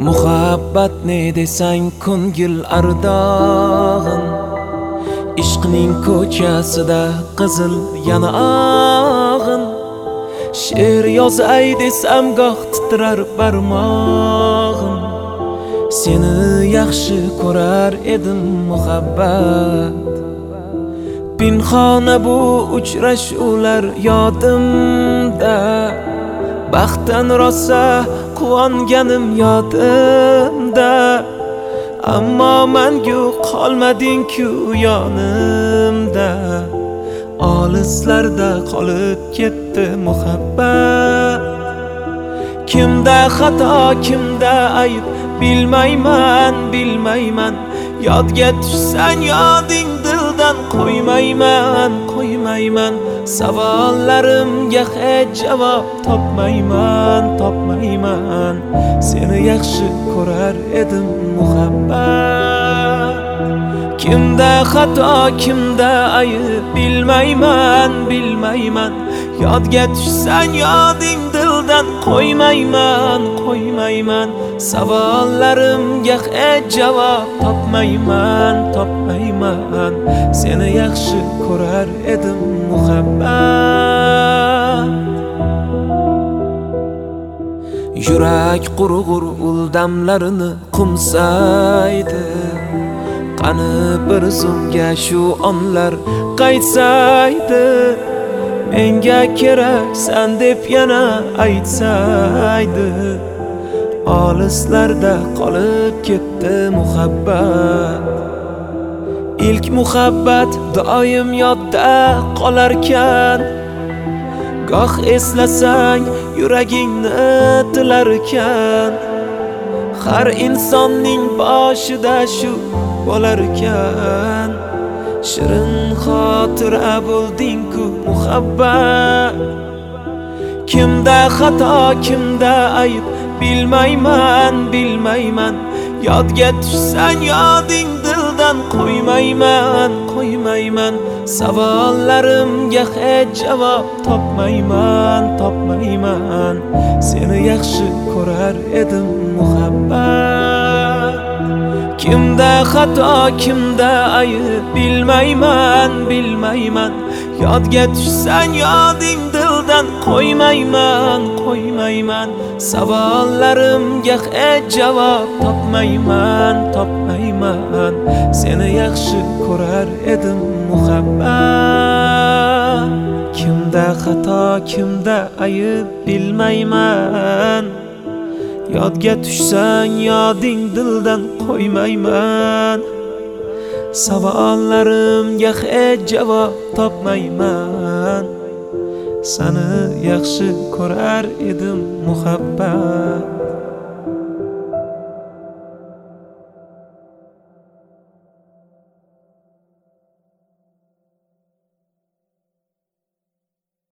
Muhabbat ne desang ko'ngil ardog'in, ishqning ko'chasida qizil yanog'in. She'r yozay desam goh titrar barmog'im. Seni yaxshi ko'rar edim muhabbat. Pinhona bu uchrashuvlar yodimda, baxtdan rosa quvonganim yodimda. Ammo mangu qolmading-ku yonimda, olislarda qolib ketdi muhabbat. Kimda xato, kimda ayb bilmayman, bilmayman. Yodga tushsang yoding dildan qo'ymayman, qo'ymayman. Savollarimga hech javob topmayman, topmayman. Seni yaxshi ko'rar edim muhabbat. Kimda xato, kimda ayb bilmayman, bilmayman. Yodga tushsang yoding dildan qo'ymayman, qo'ymayman. Savollarimga hech javob topmayman, topmayman. Seni yaxshi ko'rar edim muhabbat. Yurak qurg'ur uldamlarini qumsaydi, qani bir zumga shu onlar qaytsaydi. Menga keraksan deb yana aytsaydi, olislarda qolib ketdi muhabbat. İlk muhabbat doim yodda qolarkan, goh eslasang yuragingni tilarkan. Har insonning boshida shu bo'larkan. Shirin xotira bo'lding-ku muhabbat. Kimda xato, kimda ayb bilmayman, bilmayman. Yodga tushsang yoding dildan qo'ymayman, qo'ymayman. Savollarimga hech javob topmayman, topmayman. Seni yaxshi ko'rar edim muhabbat. Kimda xato, kimda ayb bilmayman, bilmayman. Yodga tushsang yoding dildan qo'ymayman, qo'ymayman. Savollarimga hech javob topmayman, topmayman. Seni yaxshi ko'rar edim muhabbat. Kimda xato, kimda ayb bilmayman. Yodga tushsang yoding dildan qo'ymayman. Savollarimga hech javob topmayman. Seni yaxshi ko'rar edim muhabbat.